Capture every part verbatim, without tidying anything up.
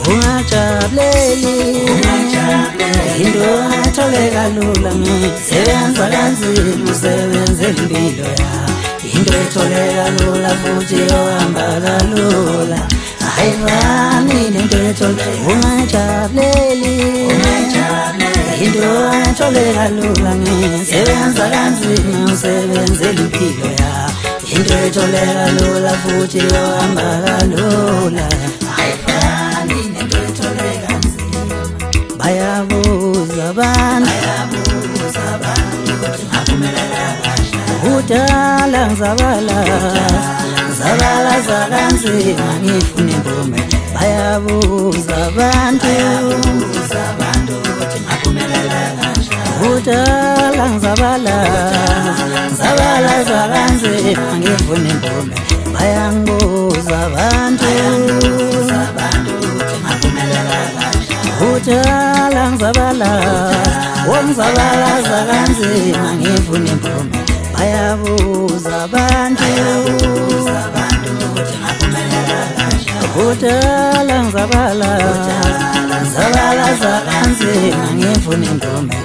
ungajabuleli into atholeka lula ngisebenza kanzima usebenzela impilo yakho into etholeka lula futhi ohamba kalula ayivani nento etholeka ungajabuleli into atholeka lula ngisebenza kanzima usebenzela impilo yakho into etholeka lula futhi ohamba kalula ayivani nento etholeka nzima bayabuza abantu bayabuza abantu ukuthi ngaphumelela udala ngizabala ngizabala zakanzima ngifuna impume bayabuza abantu bayabuza abantu ukuthi ngaphumelela udala ngizabala ngizabala zakanzima ngifuna impume bayangibuza abantu bayabuza abantu ukuthi ngaphumelela udala ngizabala ngizabala zakanzima ngifuna impume bayabuza abantu bayabuza abantu ukuthi ngaphumelela udala ngizabala ngizabala zakanzima ngifuna impume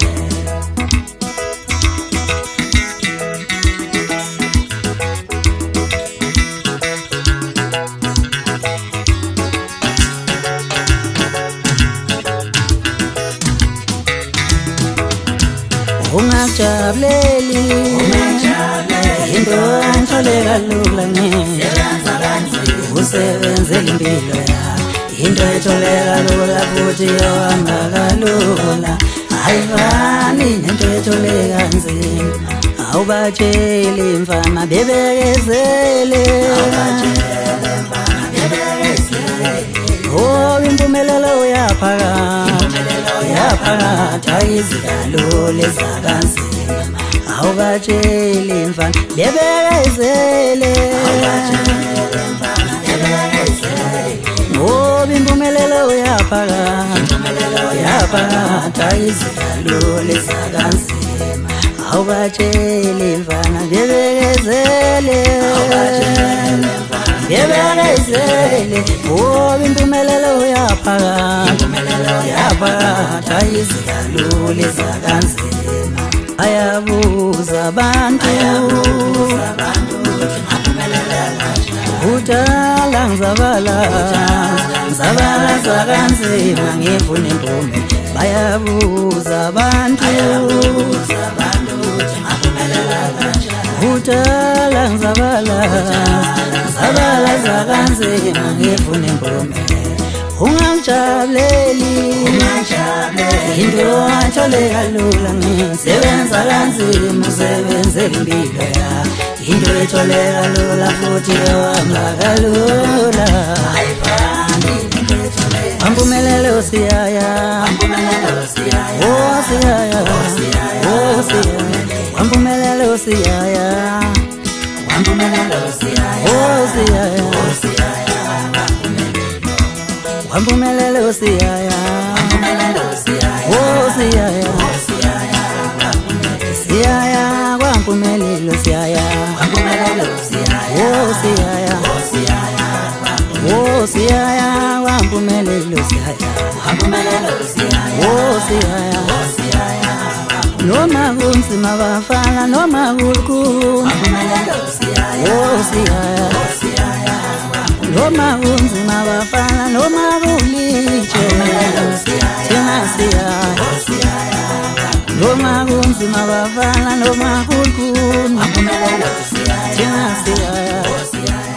ungajabuleli into atholeka lula ngisebenza kanzima usebenzela impilo yakho into etholeka lula futhi ohamba kalula ayivani nento etholeka nzima awubatsheli mfana bebekezele awubatsheli mfana bebekezele oh impumelelo uyaphakatha uyaphakatha izidalule zakanzima awubatsheli mfana bebekezele awubatsheli mfana bebekezele ngoba impumelelo uyaphakatha uyaphakatha izidalule zakanzima awubatsheli mfana bebekezele awubatsheli mfana bebekezele ngoba impumelelo uyaphakatha uyaphakatha izidalule zakanzima ayabuza abantu ayabuza abantu ukuthi ngaphumelela udala ngizabala ngizabala zakanzima ngifuna impume bayabuza abantu ayabuza abantu ukuthi ngaphumelela udala ngizabala ngizabala zakanzima ngifuna impume ungajabuleli into atholeka lula ngisebenza kanzima usebenzela impilo yakho into etholeka lula futhi ohamba kalula ayivani nento etholeka wampumelelo siyaya wampumelelo siyaya oh siyaya oh siyaya wampumelelo siyaya wampumelelo siyaya oh siyaya oh siyaya wampumelelo siyaya wampumelelo siyaya oh siyaya oh siyaya siyaya wampumelelo siyaya wampumelelo siyaya oh siyaya oh siyaya oh siyaya wampumelelo siyaya wampumelelo siyaya oh siyaya oh siyaya noma kunzima bafana noma kukhulu wampumelelo siyaya oh siyaya oh siyaya noma kunzima bafana noma kuliche thina siyaya noma kunzima bafana noma kukhulu thina siyaya